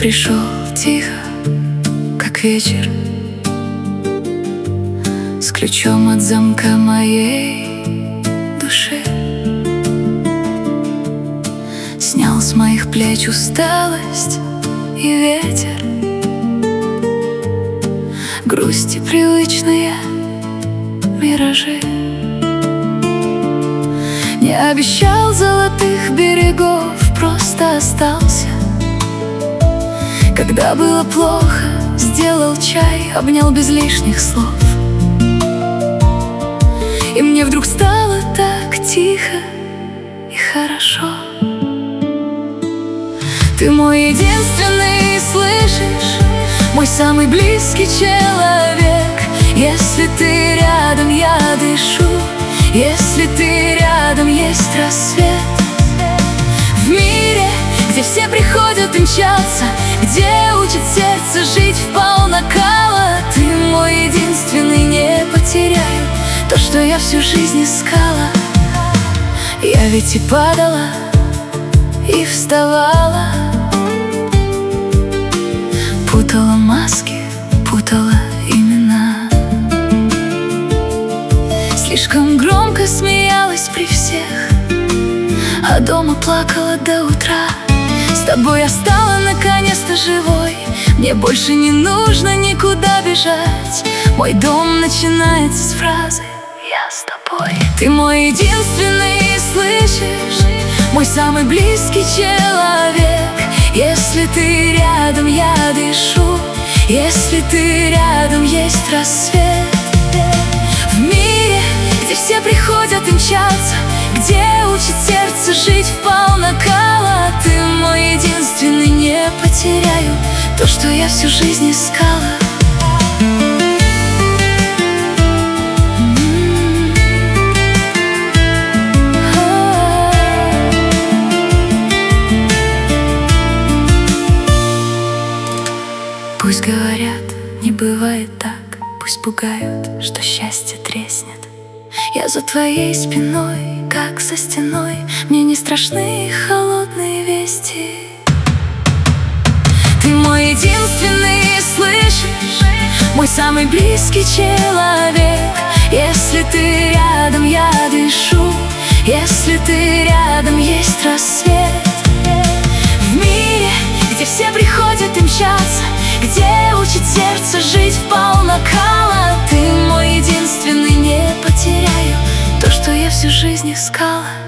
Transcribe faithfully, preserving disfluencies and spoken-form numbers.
пришел тихо, как вечер, с ключом от замка моей души. Снял с моих плеч усталость и ветер, грусти привычные миражи. Не обещал золотых берегов, просто остался. Когда было плохо, сделал чай, обнял без лишних слов. И мне вдруг стало так тихо и хорошо. Ты мой единственный, слышишь, мой самый близкий человек. Если ты рядом, я дышу. Если ты рядом, есть рассвет. В мире, где все приходят и мчатся, где учат сердце жить вполнакала, ты мой единственный, не потеряю то, что я всю жизнь искала. Я ведь и падала, и вставала, путала маски, путала имена. Слишком громко смеялась при всех, а дома плакала до утра. С тобой я стала наконец-то живой. Мне больше не нужно никуда бежать. Мой дом начинается с фразы «Я с тобой». Ты мой единственный, слышишь, мой самый близкий человек. Если ты рядом, я дышу. Если ты рядом, есть рассвет. В мире, где все приходят и мчатся, где учит сердце жить вполнакала, ты мой единственный, не потеряю то, что я всю жизнь искала. Пусть говорят, не бывает так, пусть пугают, что счастье треснет. Я за твоей спиной, как за стеной, мне не страшны холодные вести. Ты мой единственный, слышишь, мой самый близкий человек. Если ты рядом, я дышу. Если ты рядом, есть рассвет. В мире, где все приходят и мчатся, где учит сердце жить вполнакала, ты мой единственный, не потеряю то, что я всю жизнь искала.